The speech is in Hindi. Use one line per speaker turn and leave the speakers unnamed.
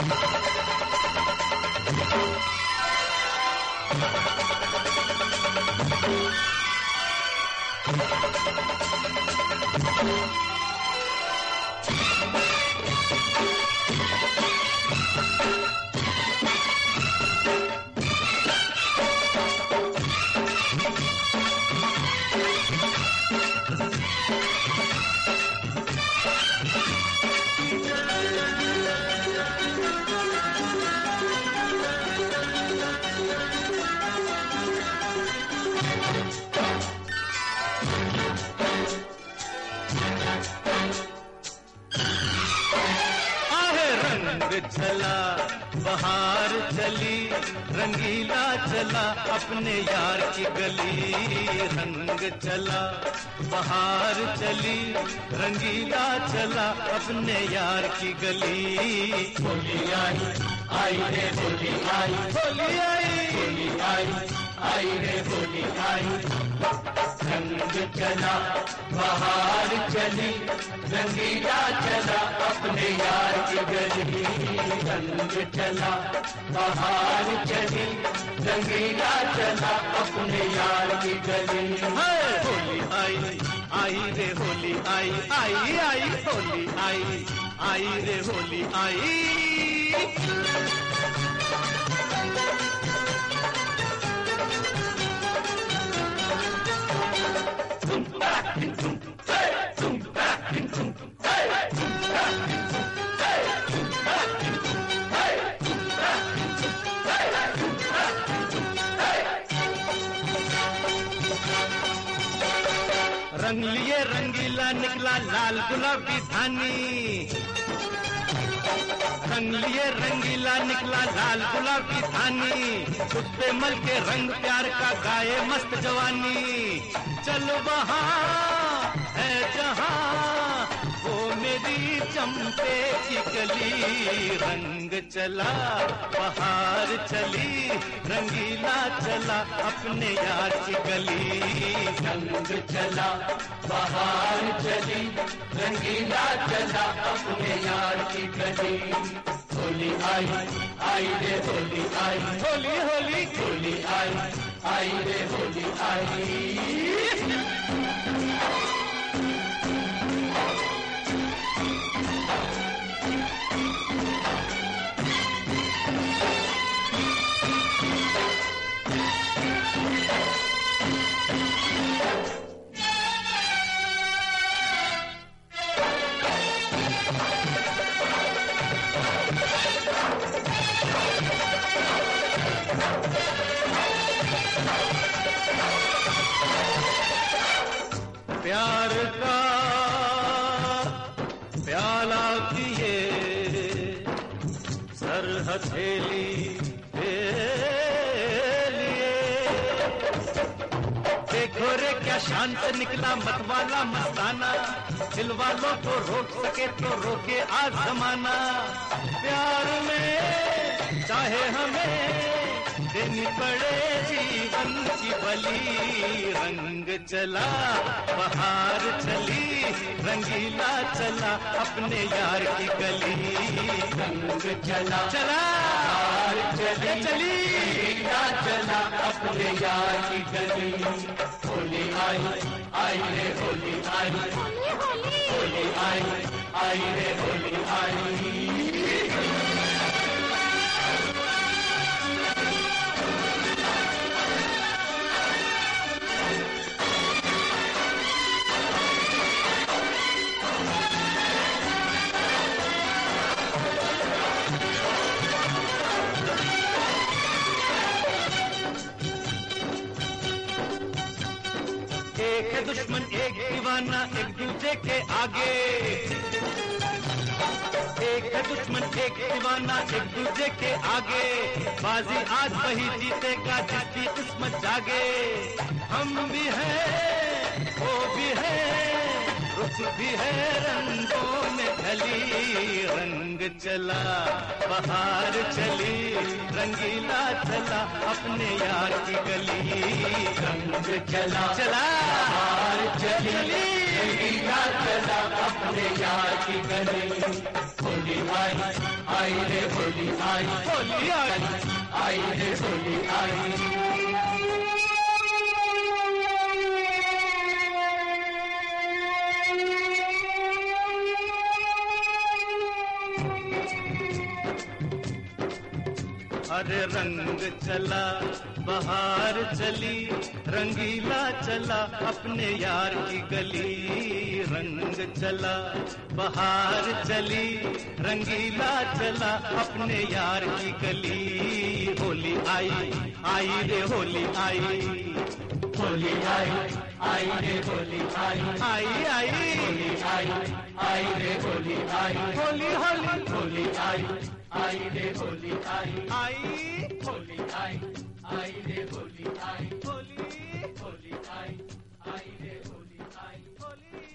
चला बहार चली, रंगीला चला अपने यार की गली। रंग चला बहार चली, रंगीला चला अपने यार की गली।
होली आई आई रे होली आई,
होली आई
होली आई आई रे होली आई। रंग चला बहार चली, रंगीला चला अपने यार की गली। रंग चला बहार चली, रंगीला चला अपने यार की गली।
होली आई आई रे होली आई, आई आई होली आई आई रे होली आई। रंग लिए रंगीला निकला लाल गुलाबी धानी। रंग लिए रंगीला निकला लाल गुलाबी धानी। खुद पे मल के रंग प्यार का गाए मस्त जवानी। चल वहाँ है जहाँ वो मेरी चंपे की गली। रंग चला बहार चली, रंगीला चला अपने यार की गली।
रंग चला बहार चली, रंगीला चला अपने यार की गली। होली आई आई रे होली आई,
होली होली
होली आई आई रे होली आई।
प्यार का प्याला किए सर हथेली पे लिए। देखो रे क्या शांत निकला मतवाला मस्ताना। दिल वालों को रोक सके तो रोके आज जमाना। प्यार में चाहे हमें देनी पड़े जीवन की बलि। रंग चला बहार चली, रंगीला चला अपने यार की गली।
रंग चला
चला
बहार चली,
चली
रंगीला चला अपने यार की गली। होली आई आई रे होली आई, होली आई आई रे होली आई।
एक है दुश्मन एक दीवाना एक दूसरे के आगे। एक है दुश्मन एक दीवाना एक दूसरे के आगे। बाजी आज वही जीतेगा जिसकी किस्मत जागे। हम भी हैं वो भी है, रुख भी है रंगों में ढली। रंग चला बहार चली, रंगीला चला अपने यार की गली।
रंग चला
चला
बहार चली, रंगीला चला चला अपने यार की गली। होली आई आई रे होली आई,
होली आई
आई रे होली आई।
अरे रंग चला बहार चली, रंगीला चला अपने यार की गली। रंग चला बहार चली, रंगीला चला अपने यार की गली। होली आई आई रे होली आई,
होली आई आई रे होली आई,
आई आई
होली आई आई रे होली आई।
होली होली
होली आई आई रे होली आई,
आई
होली आई आई रे होली आई,
होली
होली आई आई रे होली आई।
होली